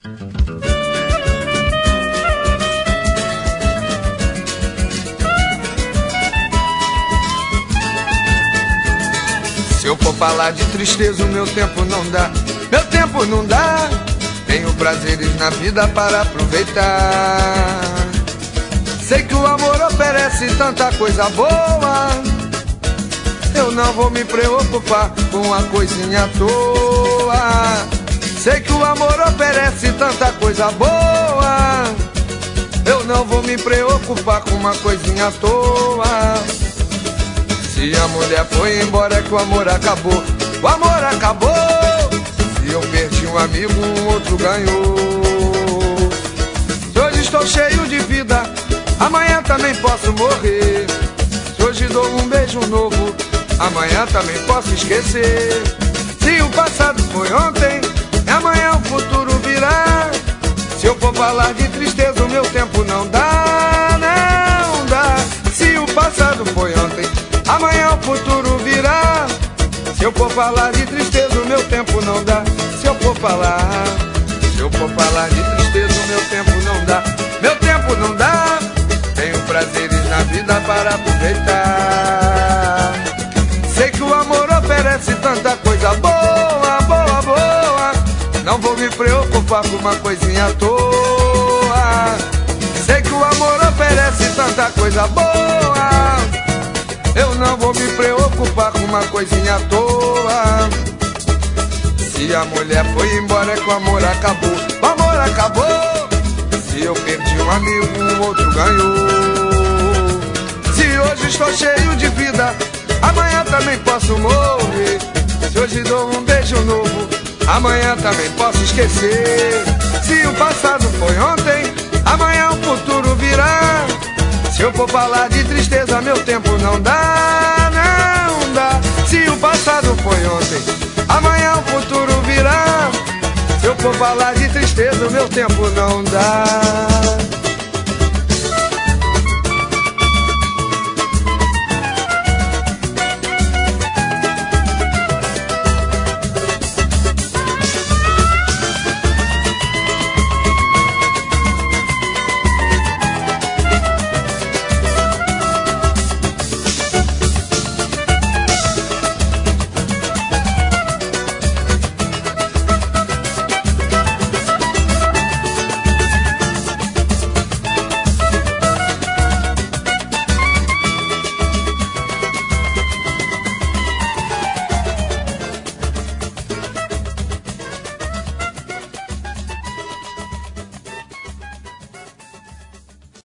Se eu for falar de tristeza, o meu tempo não dá. Meu tempo não dá. Tenho prazeres na vida para aproveitar. Sei que o amor oferece tanta coisa boa. Eu não vou me preocupar com uma coisinha à toa. Sei que o amor oferece tanta coisa boa. Eu não vou me preocupar com uma coisinha à toa. Se a mulher foi embora é que o amor acabou. O amor acabou. Se eu perdi um amigo, um outro ganhou. Se hoje estou cheio de vida, amanhã também posso morrer. Se hoje dou um beijo novo, amanhã também posso esquecer. Se o passado foi ontem, amanhã o futuro virá. Se eu for falar de tristeza, o meu tempo não dá, não dá. Se o passado foi ontem, amanhã o futuro virá. Se eu for falar de tristeza, o meu tempo não dá. Se eu for falar de tristeza, o meu tempo não dá. Meu tempo não dá. Tenho prazeres na vida para aproveitar. Sei que o amor oferece tanta coisa boa, boa, boa. Não vou me preocupar com uma coisinha à toa. Sei que o amor oferece tanta coisa boa. Eu não vou me preocupar com uma coisinha à toa. Se a mulher foi embora é que o amor acabou. O amor acabou. Se eu perdi um amigo, um outro ganhou. Se hoje estou cheio de vida, amanhã também posso morrer. Se hoje dou um beijo novo, amanhã também posso esquecer. Se o passado foi ontem, amanhã o futuro virá. Se eu for falar de tristeza, meu tempo não dá, não dá. Se o passado foi ontem, amanhã o futuro virá. Se eu for falar de tristeza, o meu tempo não dá.